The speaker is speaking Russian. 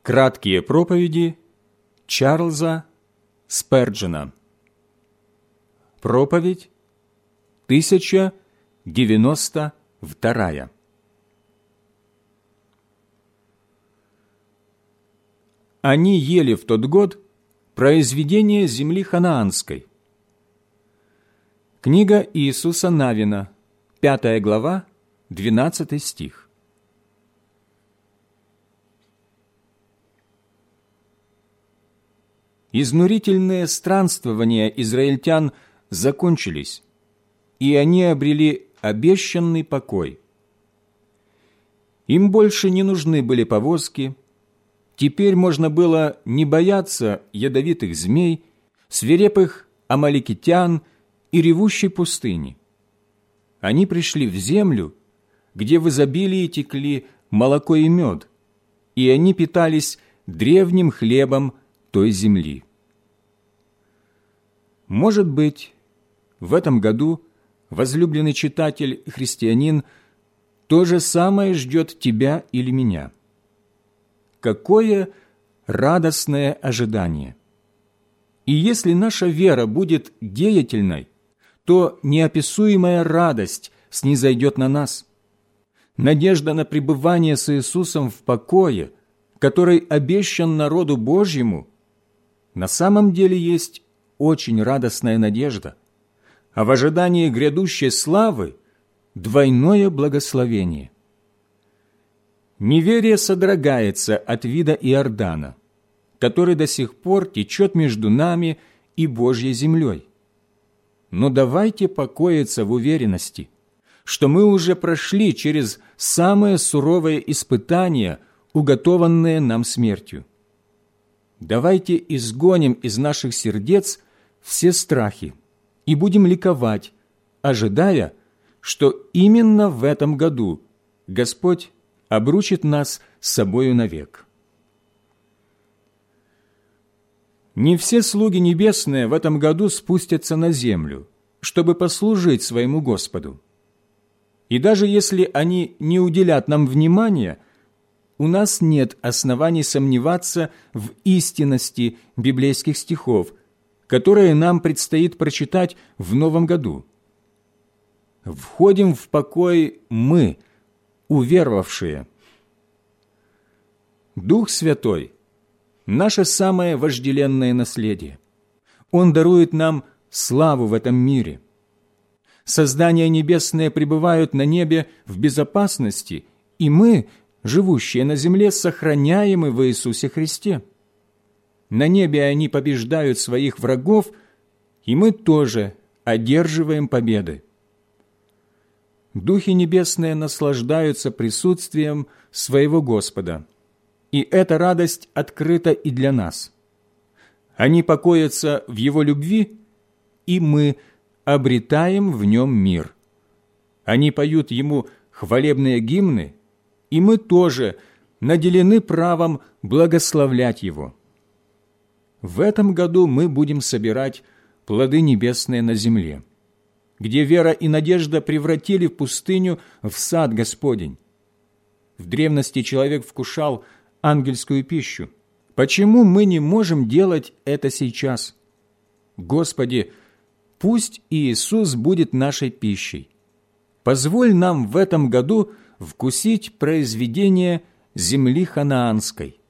Краткие проповеди Чарльза Сперджена. Проповедь 1092. Они ели в тот год произведение земли ханаанской. Книга Иисуса Навина, 5 глава, 12 стих. Изнурительные странствования израильтян закончились, и они обрели обещанный покой. Им больше не нужны были повозки, теперь можно было не бояться ядовитых змей, свирепых амаликитян и ревущей пустыни. Они пришли в землю, где в изобилии текли молоко и мед, и они питались древним хлебом той земли. Может быть, в этом году, возлюбленный читатель и христианин, то же самое ждет тебя или меня. Какое радостное ожидание! И если наша вера будет деятельной, то неописуемая радость снизойдет на нас. Надежда на пребывание с Иисусом в покое, который обещан народу Божьему, на самом деле есть очень радостная надежда, а в ожидании грядущей славы двойное благословение. Неверие содрогается от вида Иордана, который до сих пор течет между нами и Божьей землей. Но давайте покоиться в уверенности, что мы уже прошли через самые суровые испытания, уготованные нам смертью. Давайте изгоним из наших сердец все страхи и будем ликовать, ожидая, что именно в этом году Господь обручит нас с собою навек. Не все слуги небесные в этом году спустятся на землю, чтобы послужить своему Господу. И даже если они не уделят нам внимания, у нас нет оснований сомневаться в истинности библейских стихов, которые нам предстоит прочитать в новом году. Входим в покой мы, уверовавшие. Дух Святой – наше самое вожделенное наследие. Он дарует нам славу в этом мире. Создания небесные пребывают на небе в безопасности, и мы, живущие на земле, сохраняемы в Иисусе Христе. На небе они побеждают своих врагов, и мы тоже одерживаем победы. Духи небесные наслаждаются присутствием своего Господа, и эта радость открыта и для нас. Они покоятся в Его любви, и мы обретаем в Нем мир. Они поют Ему хвалебные гимны, и мы тоже наделены правом благословлять Его. В этом году мы будем собирать плоды небесные на земле, где вера и надежда превратили пустыню в сад Господень. В древности человек вкушал ангельскую пищу. Почему мы не можем делать это сейчас? Господи, пусть Иисус будет нашей пищей. Позволь нам в этом году вкусить произведение земли ханаанской.